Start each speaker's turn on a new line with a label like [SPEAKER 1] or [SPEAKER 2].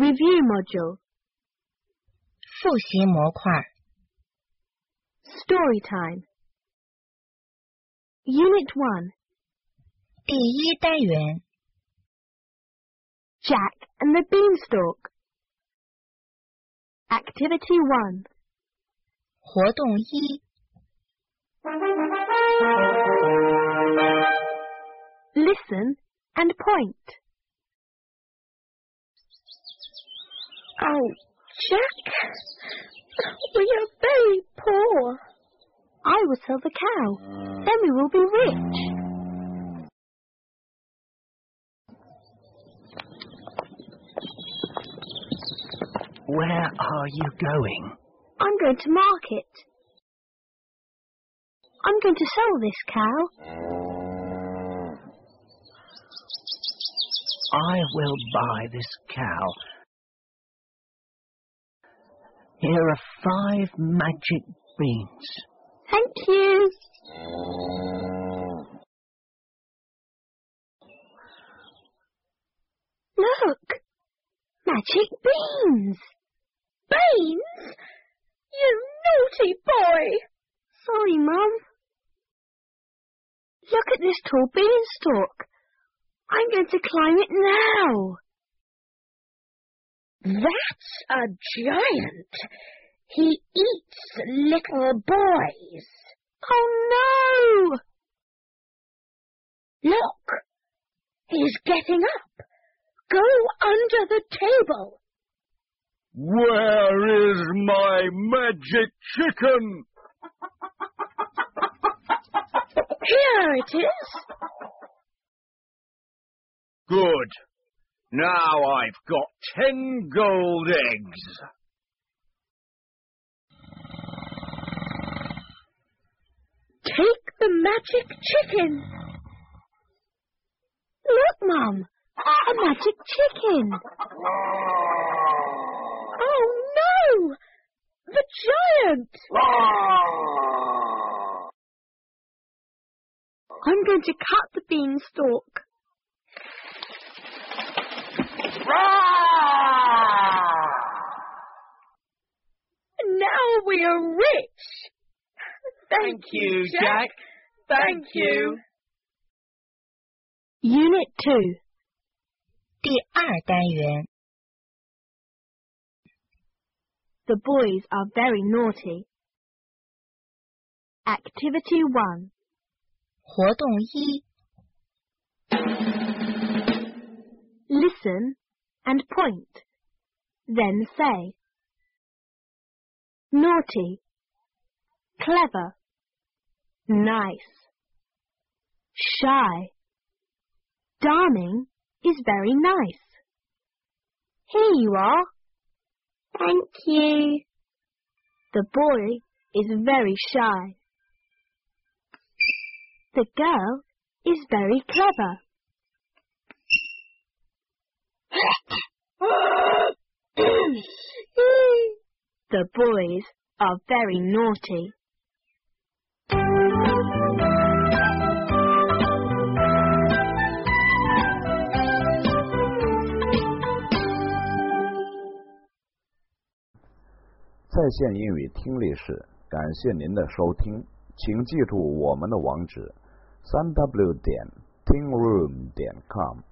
[SPEAKER 1] Review module.
[SPEAKER 2] 复习模块
[SPEAKER 1] Story time. Unit 1.
[SPEAKER 2] 第一单元
[SPEAKER 1] Jack and the Beanstalk. Activity 1.
[SPEAKER 2] 活动一
[SPEAKER 1] Listen and point.
[SPEAKER 3] Oh, Jack, we are very poor.
[SPEAKER 1] I will sell the cow. Then we will be rich.
[SPEAKER 4] Where are you going?
[SPEAKER 1] I'm going to market. I'm going to sell this cow.
[SPEAKER 4] I will buy this cow. Here are 5 magic beans.
[SPEAKER 1] Thank you. Look! Magic beans!
[SPEAKER 3] Beans? You naughty boy!
[SPEAKER 1] Sorry, Mum. Look at this tall beanstalk. I'm going to climb it now.
[SPEAKER 3] That's a giant. He eats little boys.
[SPEAKER 1] Oh,
[SPEAKER 3] no! Look! He's getting up. Go under the table.
[SPEAKER 5] Where is my magic chicken?
[SPEAKER 3] Here it is.
[SPEAKER 5] Good. Now I've got 10 gold eggs.
[SPEAKER 3] Take the magic chicken.
[SPEAKER 1] Look, Mum. A magic chicken.
[SPEAKER 3] Oh, no! The giant!
[SPEAKER 1] I'm going to cut the beanstalk.
[SPEAKER 3] Now we are rich.
[SPEAKER 4] Thank you, Jack. Thank you.
[SPEAKER 1] Unit 2.
[SPEAKER 2] 第二单元
[SPEAKER 1] The boys are very naughty. Activity 1.
[SPEAKER 2] 活动一
[SPEAKER 1] Listen and point. Then say. Naughty. Clever. Nice. Shy. Darling is very nice. Here you are.
[SPEAKER 3] Thank you.
[SPEAKER 1] The boy is very shy. The girl is very clever. The boys are very naughty.
[SPEAKER 6] 在线英语听力室，感谢您的收听，请记住我们的网址：3w.tingroom.com。